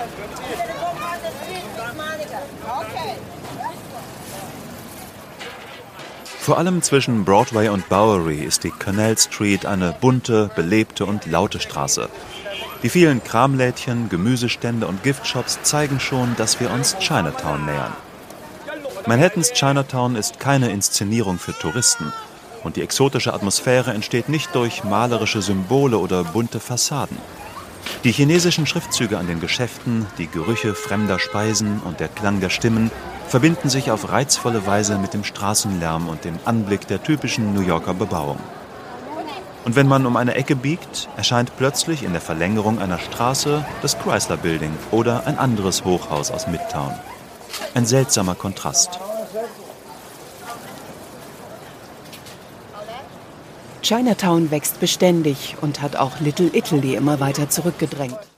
Vor allem zwischen Broadway und Bowery ist die Canal Street eine bunte, belebte und laute Straße. Die vielen Kramlädchen, Gemüsestände und Giftshops zeigen schon, dass wir uns Chinatown nähern. Manhattans Chinatown ist keine Inszenierung für Touristen und die exotische Atmosphäre entsteht nicht durch malerische Symbole oder bunte Fassaden. Die chinesischen Schriftzüge an den Geschäften, die Gerüche fremder Speisen und der Klang der Stimmen verbinden sich auf reizvolle Weise mit dem Straßenlärm und dem Anblick der typischen New Yorker Bebauung. Und wenn man um eine Ecke biegt, erscheint plötzlich in der Verlängerung einer Straße das Chrysler Building oder ein anderes Hochhaus aus Midtown. Ein seltsamer Kontrast. Chinatown wächst beständig und hat auch Little Italy immer weiter zurückgedrängt.